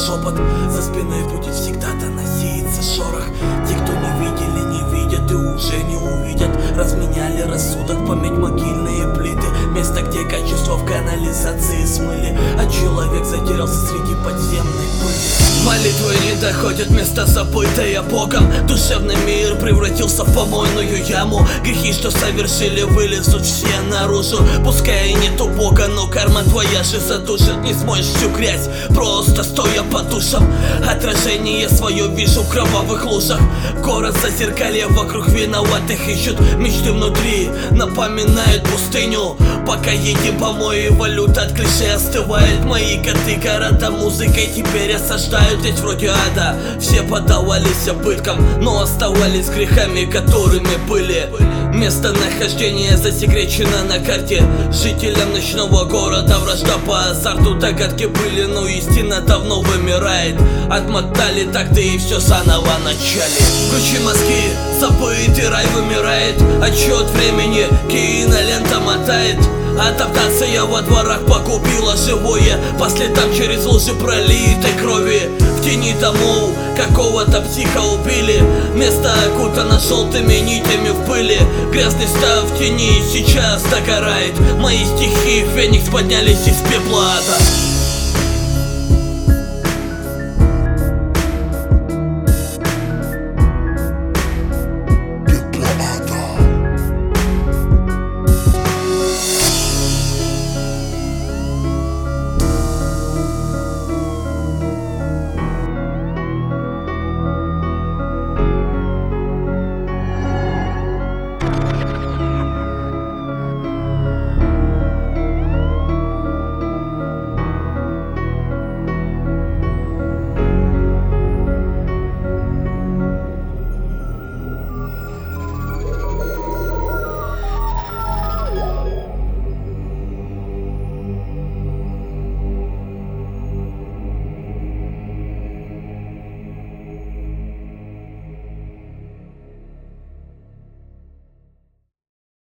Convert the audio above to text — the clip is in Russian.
шепот. За спиной будет всегда доноситься шорох. Те, кто не видели, не видят и уже не увидят. Разменяли рассудок, помять могильные плиты. Место, где качество в канализации смыли, а человек затерялся среди подземной пыли. Молитвы не доходят, место забытое Богом. Душевный мир превратился в помойную яму. Грехи, что совершили, вылезут все наружу. Пускай и нету Бога, но карма твоя же задушит. Не смоешь всю грязь, просто стоя по душам. Отражение свое вижу в кровавых лужах. Город зазеркалье, вокруг виноватых ищут. Мечты внутри напоминают пустыню. Пока едем помои, валюта от клише остывает. Мои коты города музыкой теперь осаждают. Здесь вроде ада, все поддавались пыткам, но оставались грехами, которыми были. Местонахождение засекречено на карте. Жителям ночного города вражда по азарту. Догадки были, но истина давно вымирает. Отмотали такты и все заново начали. Включи мозги, забытый рай вымирает. Отчет времени, кинолента мотает. Адаптация во дворах погубила живое. По следам через лужи пролитой крови. В тени домов какого-то психа убили. Место окутано желтыми нитями в пыли. Грязный став в тени сейчас догорает. Мои стихи, феникс, поднялись из пепла ада.